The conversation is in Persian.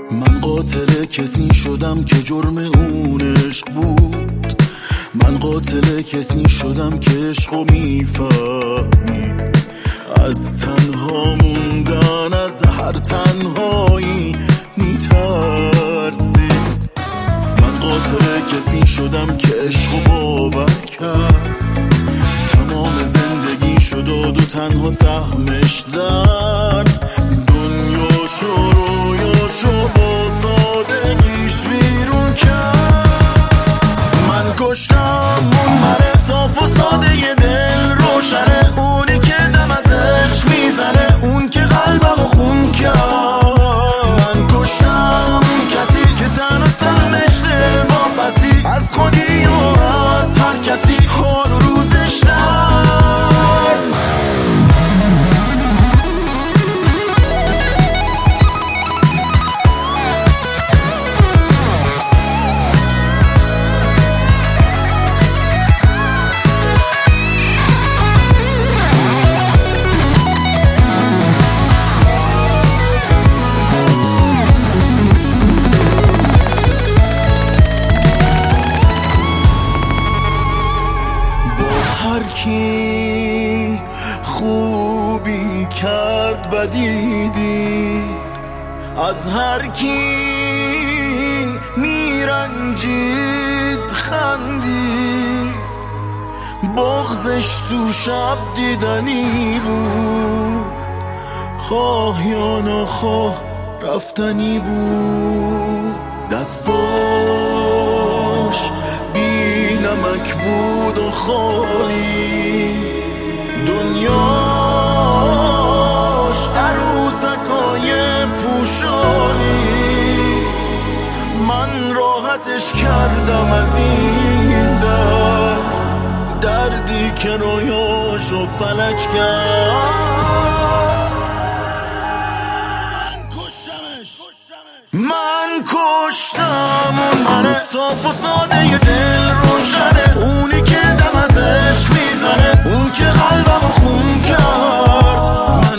من قاتل کسی شدم که جرم اون عشق بود. من قاتل کسی شدم که عشقو میفهمید. از تنها موندن از هر تنهایی میترسید. من قاتل کسی شدم که عشقو باور کرد. تمام زندگی شد و تنها سهمش درد. دنیاشو رویاشو با سادگیش ویرون کرد. من کشتم اون مره صاف و ساده ی دل روشنه، اونی که دم از عشق میزنه، اون که قلبمو خون کرد. من کشتم کسی که تنها سهمش دل واپسی از خودی و از هر کسی حال و روزش در. هر کی خوبی کرد بدی دید، از هر کی میرنجید خندید. بغضش تو شب دیدنی بود، خواه یا نخواه رفتنی بود. دستاش بی نمک بود و خالی، دنیاش عروسکای پوشالی. من راحتش کردم از این درد، دردی که رویاشو فلج کرد. من کشتم اون مره صاف و ساده ی دل روشنه، اونی که دم از عشق میزنه، اون که قلبمو خون کرد.